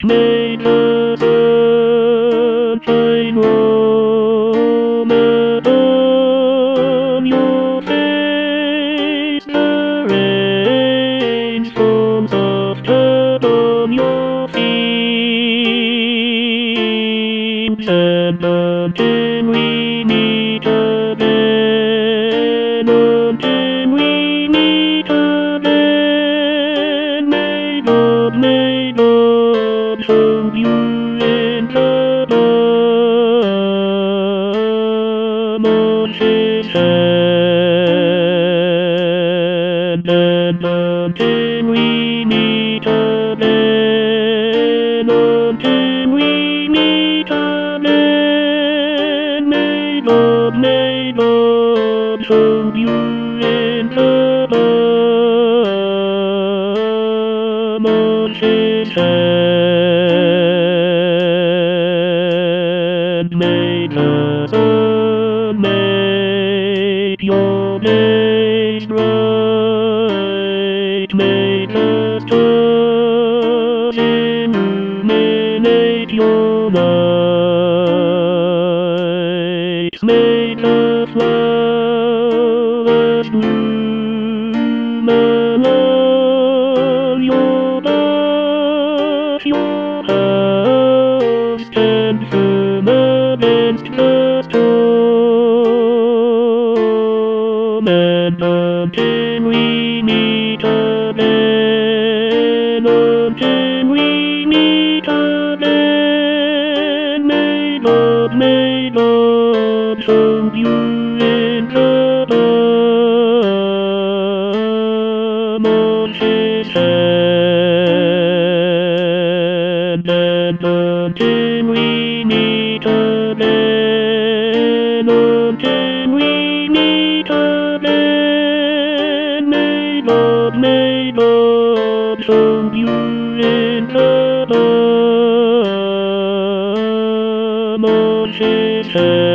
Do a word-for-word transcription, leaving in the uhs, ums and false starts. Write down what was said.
Made the sunshine roam upon your face, the rain falls soft upon your feet, and until we meet again, until we meet again, may God, may God hold you in the palm of His hand, and until we meet again, until we meet again, may God, may God hold you in the palm of His hand. May the sun make your days bright, may the stars illuminate your night, may the flowers bloom along your path, your house stand firm against the storm, and until we meet again, until we meet again, may God, may God hold you in the palm of His hand, and until we meet again, until we meet again, may God, may God hold you in the palm of His hand.